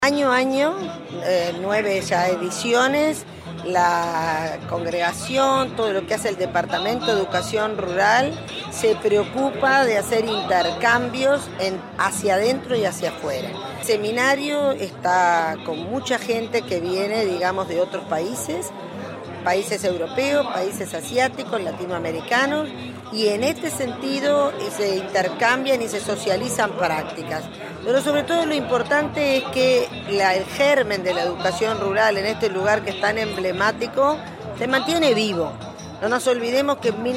Año a año, 9 ya ediciones, la congregación, todo lo que hace el Departamento de Educación Rural, se preocupa de hacer intercambios hacia adentro y hacia afuera. El seminario está con mucha gente que viene, digamos, de otros países europeos, países asiáticos, latinoamericanos, y en este sentido se intercambian y se socializan prácticas. Pero sobre todo lo importante es que el germen de la educación rural en este lugar que es tan emblemático se mantiene vivo. No nos olvidemos que en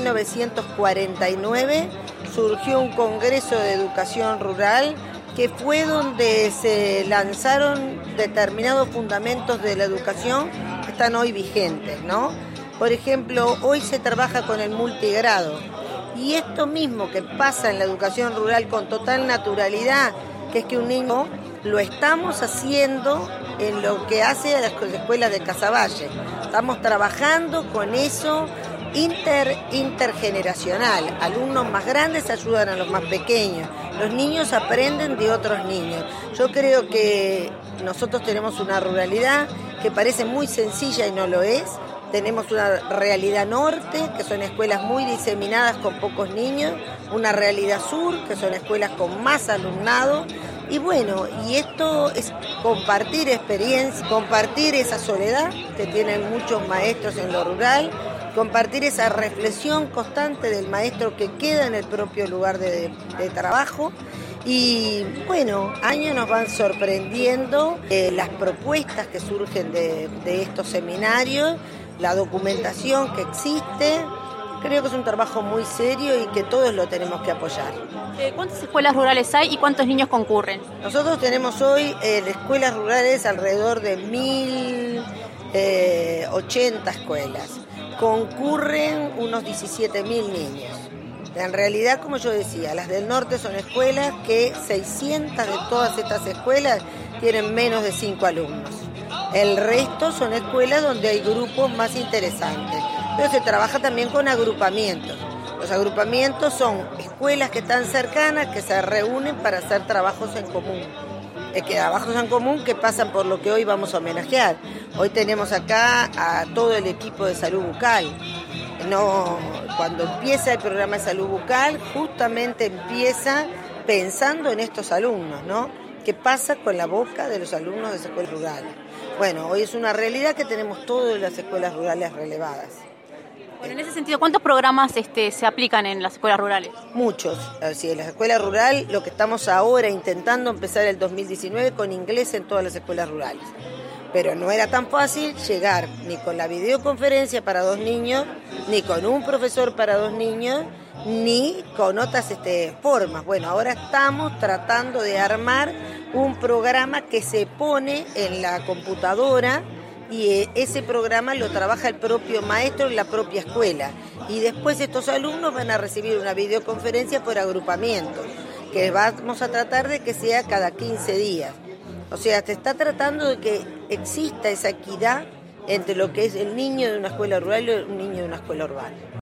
1949 surgió un Congreso de Educación Rural que fue donde se lanzaron determinados fundamentos de la educación que están hoy vigentes, ¿no? Por ejemplo, hoy se trabaja con el multigrado y esto mismo que pasa en la educación rural con total naturalidad, que es que un niño lo estamos haciendo en lo que hace a las escuelas de Casaballe. Estamos trabajando con eso intergeneracional. Alumnos más grandes ayudan a los más pequeños. Los niños aprenden de otros niños. Yo creo que nosotros tenemos una ruralidad que parece muy sencilla y no lo es. Tenemos una realidad norte, que son escuelas muy diseminadas con pocos niños, una realidad sur, que son escuelas con más alumnado, y bueno, y esto es compartir experiencia, compartir esa soledad que tienen muchos maestros en lo rural, compartir esa reflexión constante del maestro que queda en el propio lugar de trabajo. Y bueno, años nos van sorprendiendo las propuestas que surgen de estos seminarios, la documentación que existe. Creo que es un trabajo muy serio y que todos lo tenemos que apoyar. ¿Cuántas escuelas rurales hay y cuántos niños concurren? Nosotros tenemos hoy escuelas rurales alrededor de 1.080 escuelas. Concurren unos 17.000 niños. En realidad, como yo decía, las del norte son escuelas que 600 de todas estas escuelas tienen menos de 5 alumnos. El resto son escuelas donde hay grupos más interesantes. Pero se trabaja también con agrupamientos. Los agrupamientos son escuelas que están cercanas, que se reúnen para hacer trabajos en común. Trabajos en común que pasan por lo que hoy vamos a homenajear. Hoy tenemos acá a todo el equipo de salud bucal. Cuando empieza el programa de salud bucal, justamente empieza pensando en estos alumnos, ¿no? ¿Qué pasa con la boca de los alumnos de las escuelas rurales? Bueno, hoy es una realidad que tenemos todas las escuelas rurales relevadas. Bueno, en ese sentido, ¿cuántos programas se aplican en las escuelas rurales? Muchos. Así, en la escuela rural, lo que estamos ahora intentando empezar el 2019 con inglés en todas las escuelas rurales. Pero no era tan fácil llegar ni con la videoconferencia para 2 niños, ni con un profesor para 2 niños, ni con otras formas. Bueno, ahora estamos tratando de armar un programa que se pone en la computadora y ese programa lo trabaja el propio maestro en la propia escuela. Y después estos alumnos van a recibir una videoconferencia por agrupamiento, que vamos a tratar de que sea cada 15 días. O sea, se está tratando de que exista esa equidad entre lo que es el niño de una escuela rural y el niño de una escuela urbana.